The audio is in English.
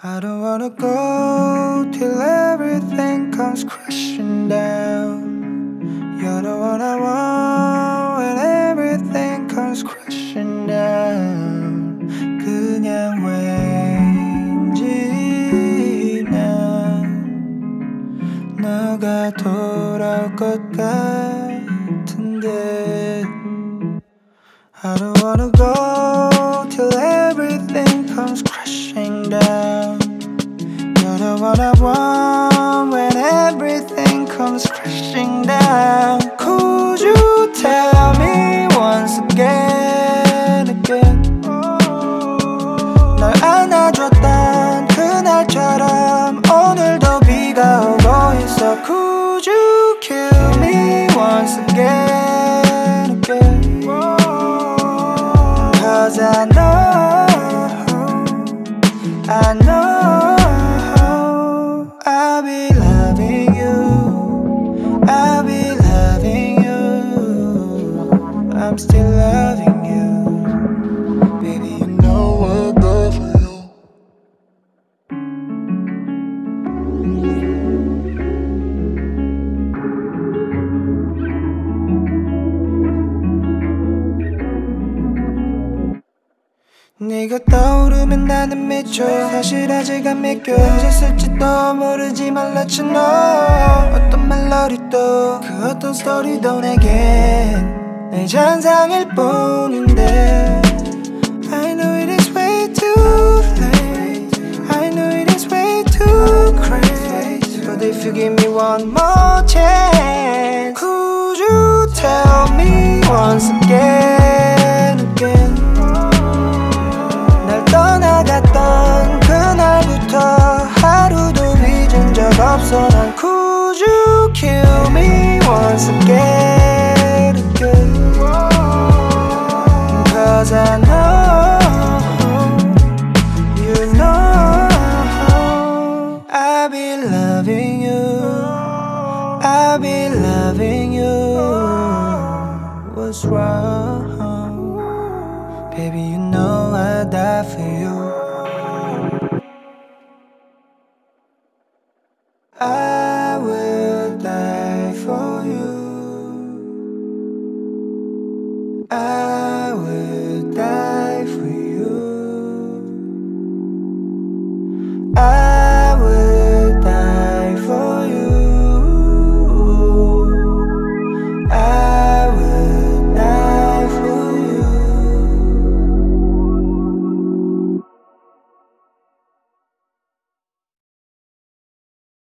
I don't wanna go till everything comes crashing down. You're the one I want when everything comes crashing down. 그냥 왠지 난 너가 돌아올 것 같은데 I don't wanna go till everything comes crashing down. You're the one I want when everything comes crashing down. Could you tell me once again 널 안아줬던 그날처럼 오늘도 비가 오고 있어. Could you kill me once again Cause I know I'll be loving you, I'll be loving you, I'm still loving you, baby you know I die for you. 네가 떠오르면 나는 미쳐. 사실 아직 안 믿겨. 잊었을지도 모르지만 let you know. 어떤 멜로디도 그 어떤 스토리도 내겐 내 잔상일 뿐인데 I know it is way too late, I know it is way too crazy, but if you give me one more chance, could you tell me once again 날 떠나갔던 그날부터 하루도 잊은 적 없어 난. Could you kill me once again Cause I know, you know I'll be loving you, I'll be loving you. What's wrong? Baby, you know I die for you.